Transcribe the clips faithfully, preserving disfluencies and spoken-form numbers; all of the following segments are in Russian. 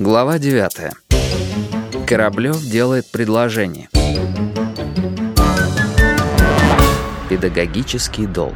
Глава девятая. Кораблев делает предложение. Педагогический долг.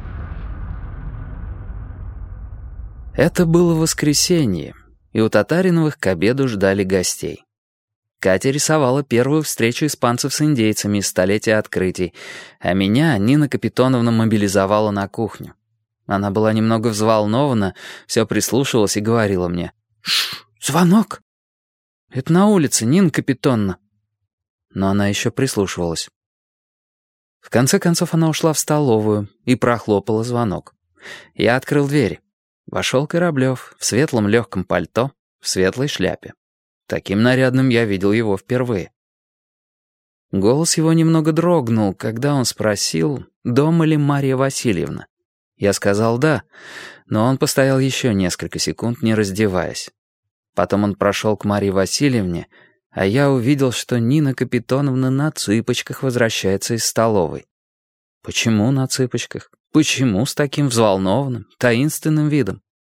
Это было воскресенье, и у Татариновых к обеду ждали гостей. Катя рисовала первую встречу испанцев с индейцами из столетия открытий, а меня Нина Капитоновна мобилизовала на кухню. Она была немного взволнована, все прислушивалась и говорила мне: «Шш, звонок!» «Это на улице, Нина Капитоновна». Но она еще прислушивалась. В конце концов она ушла в столовую и прохлопала звонок. Я открыл дверь. Вошел Кораблев в светлом легком пальто, в светлой шляпе. Таким нарядным я видел его впервые. Голос его немного дрогнул, когда он спросил, дома ли Марья Васильевна. Я сказал «да», но он постоял еще несколько секунд, не раздеваясь. Потом он прошел к Марье Васильевне, а я увидел, что Нина Капитоновна на цыпочках возвращается из столовой. Почему на цыпочках? Почему с таким взволнованным, таинственным видом?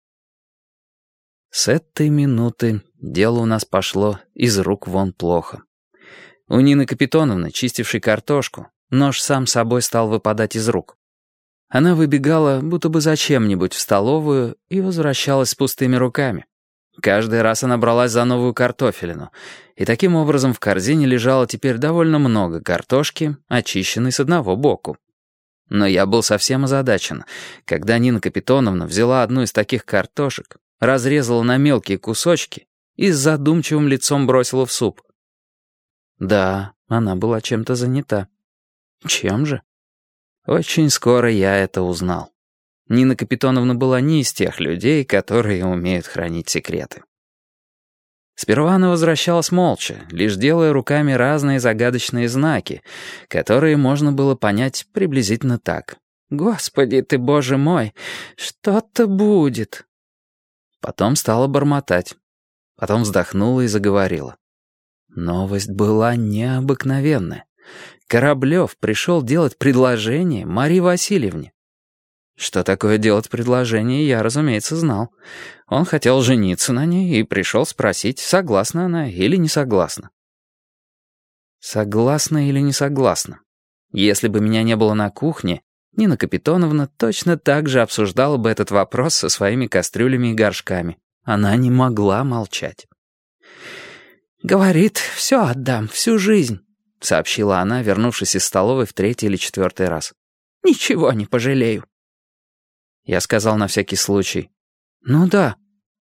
С этой минуты дело у нас пошло из рук вон плохо. У Нины Капитоновны, чистившей картошку, нож сам собой стал выпадать из рук. Она выбегала, будто бы зачем-нибудь, в столовую и возвращалась с пустыми руками. Каждый раз она бралась за новую картофелину, и таким образом в корзине лежало теперь довольно много картошки, очищенной с одного боку. Но я был совсем озадачен, когда Нина Капитоновна взяла одну из таких картошек, разрезала на мелкие кусочки и с задумчивым лицом бросила в суп. Да, она была чем-то занята. Чем же? Очень скоро я это узнал. Нина Капитоновна была не из тех людей, которые умеют хранить секреты. Сперва она возвращалась молча, лишь делая руками разные загадочные знаки, которые можно было понять приблизительно так. «Господи ты, Боже мой, что-то будет!» Потом стала бормотать. Потом вздохнула и заговорила. Новость была необыкновенная. Кораблев пришел делать предложение Марье Васильевне. Что такое делать предложение, я, разумеется, знал. Он хотел жениться на ней и пришел спросить, согласна она или не согласна. Согласна или не согласна? Если бы меня не было на кухне, Нина Капитоновна точно так же обсуждала бы этот вопрос со своими кастрюлями и горшками. Она не могла молчать. «Говорит, все отдам, всю жизнь», — сообщила она, вернувшись из столовой в третий или четвертый раз. «Ничего не пожалею». Я сказал на всякий случай: «Ну да».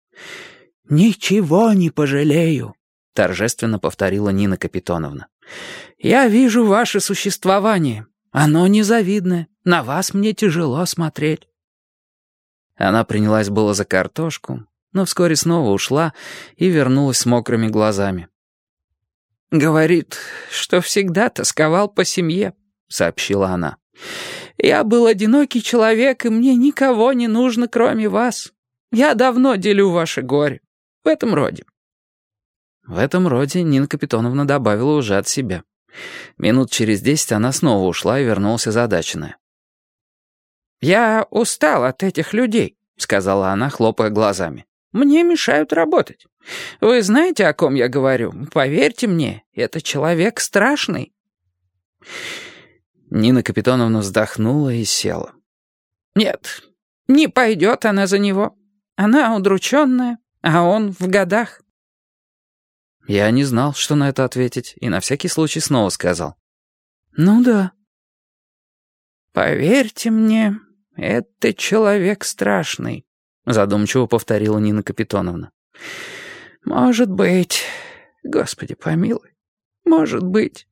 «Ничего не пожалею», — торжественно повторила Нина Капитоновна. «Я вижу ваше существование. Оно незавидное. На вас мне тяжело смотреть». Она принялась было за картошку, но вскоре снова ушла и вернулась с мокрыми глазами. «Говорит, что всегда тосковал по семье», — сообщила она. «Я был одинокий человек, и мне никого не нужно, кроме вас. Я давно делю ваше горе. В этом роде». В этом роде Нина Капитоновна добавила уже от себя. Минут через десять она снова ушла и вернулась озадаченная. «Я устал от этих людей», — сказала она, хлопая глазами. «Мне мешают работать. Вы знаете, о ком я говорю? Поверьте мне, это человек страшный». Нина Капитоновна вздохнула и села. «Нет, не пойдет она за него. Она удрученная, а он в годах». Я не знал, что на это ответить, и на всякий случай снова сказал: «Ну да». «Поверьте мне, это человек страшный», — задумчиво повторила Нина Капитоновна. «Может быть, Господи помилуй, может быть».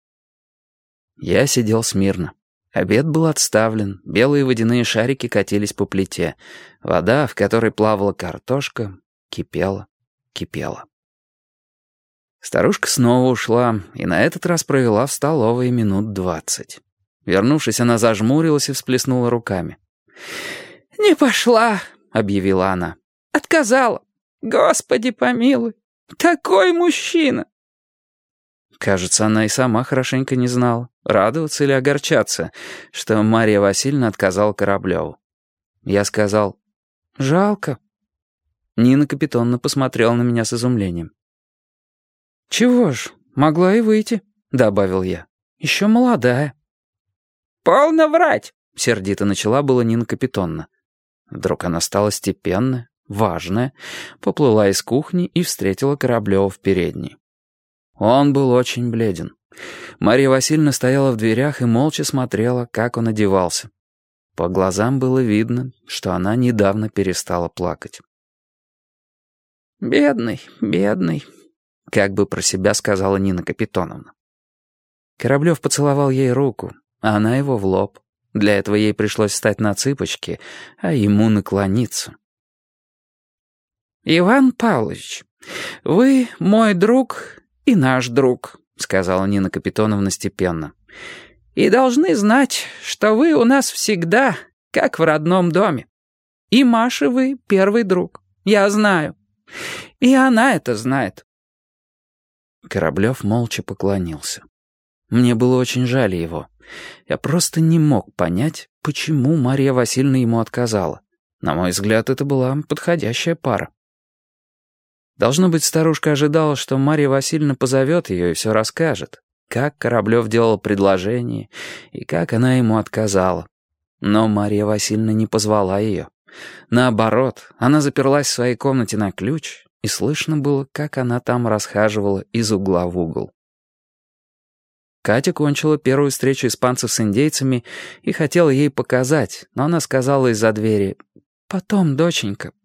Я сидел смирно. Обед был отставлен, белые водяные шарики катились по плите. Вода, в которой плавала картошка, кипела, кипела. Старушка снова ушла, и на этот раз провела в столовой минут двадцать. Вернувшись, она зажмурилась и всплеснула руками. «Не пошла», — объявила она. «Отказала. Господи помилуй, такой мужчина». Кажется, она и сама хорошенько не знала, радоваться или огорчаться, что Марья Васильевна отказала Кораблеву. Я сказал: «Жалко». Нина Капитоновна посмотрела на меня с изумлением. «Чего ж, могла и выйти», — добавил я. «Еще молодая». «Полно врать!» — сердито начала была Нина Капитоновна. Вдруг она стала степенная, важная, поплыла из кухни и встретила Кораблева в передней. Он был очень бледен. Марья Васильевна стояла в дверях и молча смотрела, как он одевался. По глазам было видно, что она недавно перестала плакать. «Бедный, бедный», — как бы про себя сказала Нина Капитоновна. Кораблев поцеловал ей руку, а она его в лоб. Для этого ей пришлось встать на цыпочки, а ему наклониться. «Иван Павлович, вы мой друг и наш друг», — сказала Нина Капитоновна степенно. «И должны знать, что вы у нас всегда, как в родном доме. И Маше вы первый друг, я знаю. И она это знает». Кораблев молча поклонился. Мне было очень жаль его. Я просто не мог понять, почему Марья Васильевна ему отказала. На мой взгляд, это была подходящая пара. Должно быть, старушка ожидала, что Марья Васильевна позовет ее и все расскажет, как Кораблев делал предложение и как она ему отказала. Но Марья Васильевна не позвала ее. Наоборот, она заперлась в своей комнате на ключ, и слышно было, как она там расхаживала из угла в угол. Катя кончила первую встречу испанцев с индейцами и хотела ей показать, но она сказала из-за двери: «Потом, доченька,